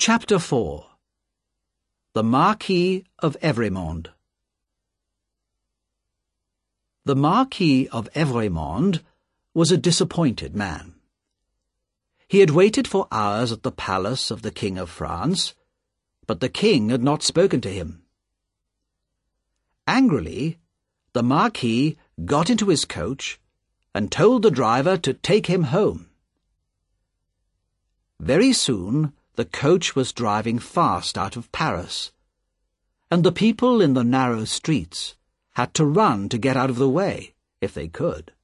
Chapter 4. The Marquis of Evrémonde. The Marquis of Evrémonde was a disappointed man. He had waited for hours at the palace of the King of France, but the king had not spoken to him. Angrily, the Marquis got into his coach and told the driver to take him home. Very soon the coach was driving fast out of Paris, and the people in the narrow streets had to run to get out of the way, if they could.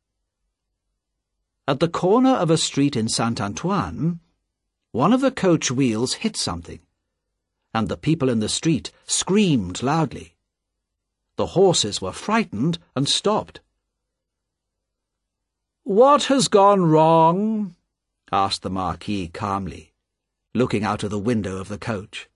At the corner of a street in Saint-Antoine, one of the coach wheels hit something, and the people in the street screamed loudly. The horses were frightened and stopped. "What has gone wrong?" asked the Marquis calmly, looking out of the window of the coach.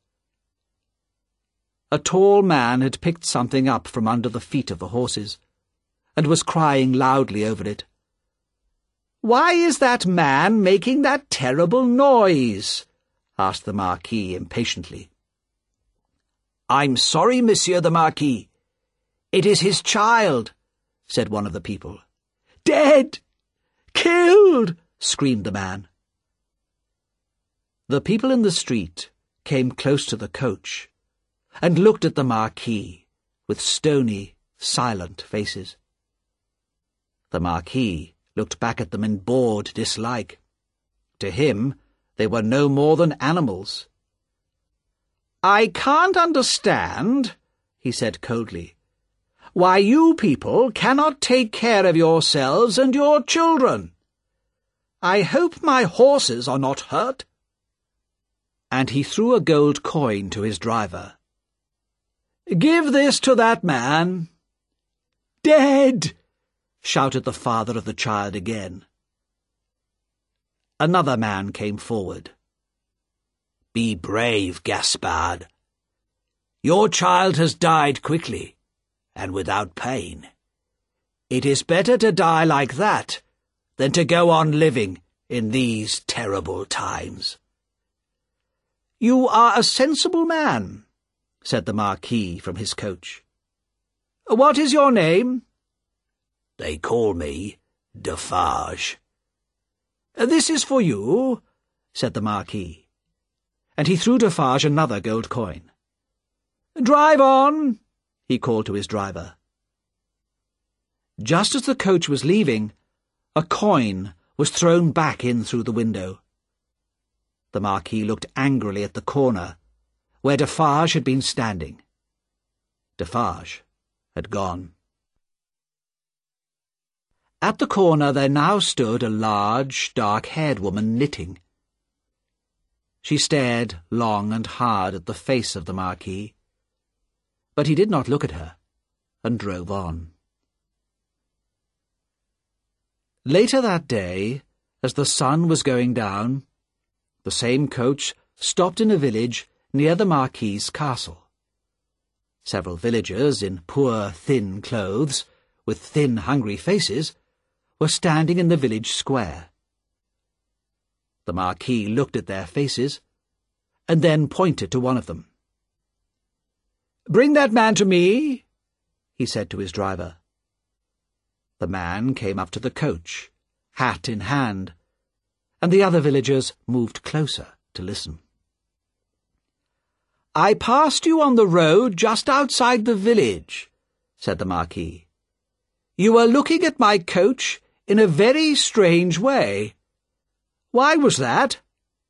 A tall man had picked something up from under the feet of the horses, and was crying loudly over it. "Why is that man making that terrible noise?" asked the Marquis impatiently. "I'm sorry, Monsieur the Marquis. It is his child," said one of the people. "Dead! Killed!" screamed the man. The people in the street came close to the coach and looked at the Marquis with stony, silent faces. The Marquis looked back at them in bored dislike. To him, they were no more than animals. "I can't understand," he said coldly, "why you people cannot take care of yourselves and your children. I hope my horses are not hurt." And he threw a gold coin to his driver. "Give this to that man." "Dead!" shouted the father of the child again. Another man came forward. "Be brave, Gaspard. Your child has died quickly, and without pain. It is better to die like that than to go on living in these terrible times." "You are a sensible man," said the Marquis from his coach. "What is your name?" "They call me Defarge." "This is for you," said the Marquis, and he threw Defarge another gold coin. "Drive on," he called to his driver. Just as the coach was leaving, a coin was thrown back in through the window. The Marquis looked angrily at the corner where Defarge had been standing. Defarge had gone. At the corner there now stood a large, dark-haired woman knitting. She stared long and hard at the face of the Marquis, but he did not look at her, and drove on. Later that day, as the sun was going down, the same coach stopped in a village near the Marquis's castle. Several villagers in poor, thin clothes, with thin, hungry faces, were standing in the village square. The Marquis looked at their faces, and then pointed to one of them. "Bring that man to me," he said to his driver. The man came up to the coach, hat in hand, and the other villagers moved closer to listen. "I passed you on the road just outside the village," said the Marquis. "You were looking at my coach in a very strange way. Why was that?"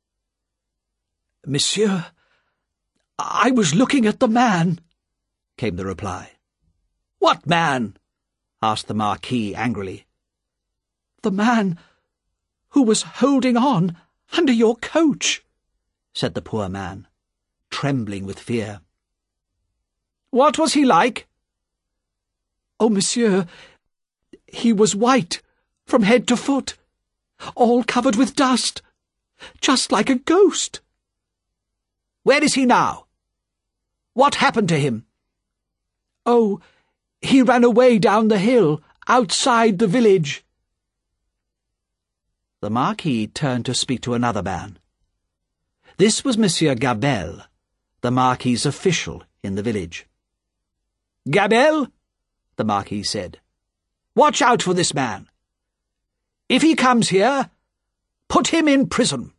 "Monsieur, I was looking at the man," came the reply. "What man?" asked the Marquis angrily. "The man who was holding on under your coach," said the poor man, trembling with fear. "What was he like?" "Oh, monsieur, he was white from head to foot, all covered with dust, just like a ghost." "Where is he now? What happened to him?" "Oh, he ran away down the hill, outside the village." The Marquis turned to speak to another man. This was Monsieur Gabelle, the Marquis's official in the village. "Gabelle," the Marquis said, "watch out for this man. If he comes here, put him in prison."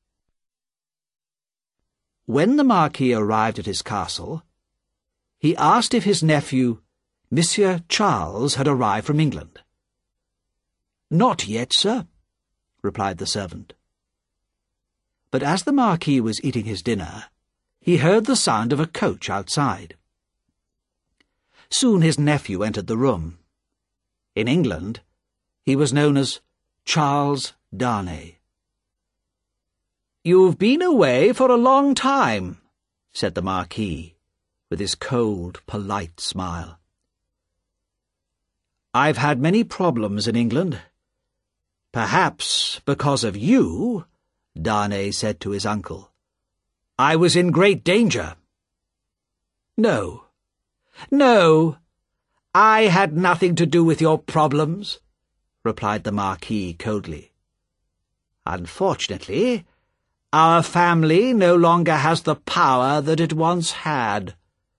When the Marquis arrived at his castle, he asked if his nephew, Monsieur Charles, had arrived from England. "Not yet, sir," replied the servant. But as the Marquis was eating his dinner, he heard the sound of a coach outside. Soon his nephew entered the room. In England, he was known as Charles Darnay. "You've been away for a long time," said the Marquis, with his cold, polite smile. "I've had many problems in England. Perhaps because of you," Darnay said to his uncle. "I was in great danger." No, I had nothing to do with your problems," replied the Marquis coldly. "Unfortunately, our family no longer has the power that it once had.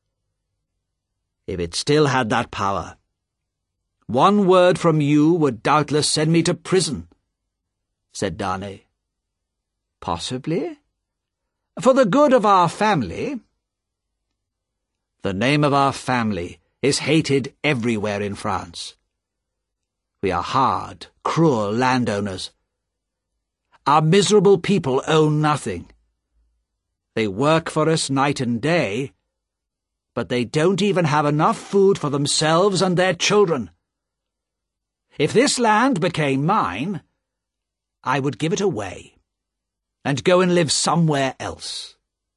If it still had that power, one word from you would doubtless send me to prison," said Darnay. "Possibly. For the good of our family." "The name of our family is hated everywhere in France. We are hard, cruel landowners. Our miserable people own nothing. They work for us night and day, but they don't even have enough food for themselves and their children. If this land became mine, I would give it away and go and live somewhere else."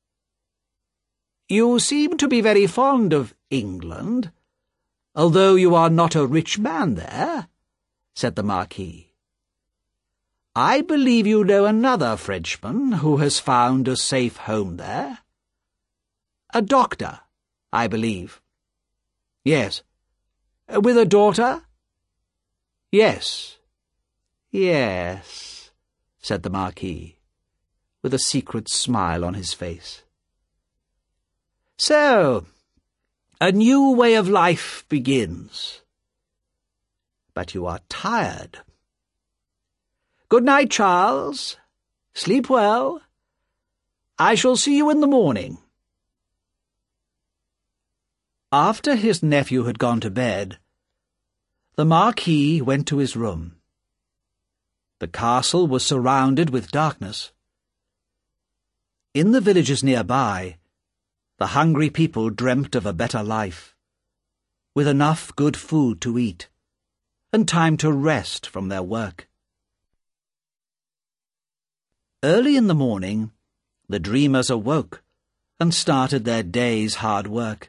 "You seem to be very fond of England, although you are not a rich man there," said the Marquis. "I believe you know another Frenchman who has found a safe home there. A doctor, I believe." "Yes." "With a daughter?" "Yes, said the Marquis, with a secret smile on his face. "So, a new way of life begins. But you are tired. Good night, Charles. Sleep well. I shall see you in the morning." After his nephew had gone to bed, the Marquis went to his room. The castle was surrounded with darkness. In the villages nearby, the hungry people dreamt of a better life, with enough good food to eat, and time to rest from their work. Early in the morning, the dreamers awoke and started their day's hard work.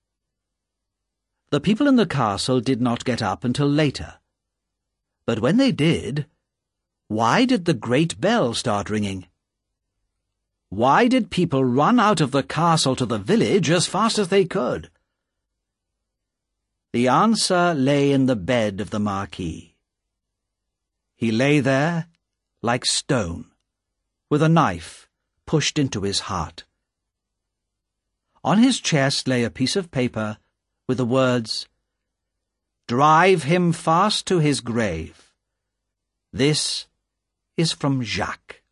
The people in the castle did not get up until later, but when they did, why did the great bell start ringing? Why did people run out of the castle to the village as fast as they could? The answer lay in the bed of the Marquis. He lay there like stone, with a knife pushed into his heart. On his chest lay a piece of paper with the words, "Drive him fast to his grave. This is from Jacques."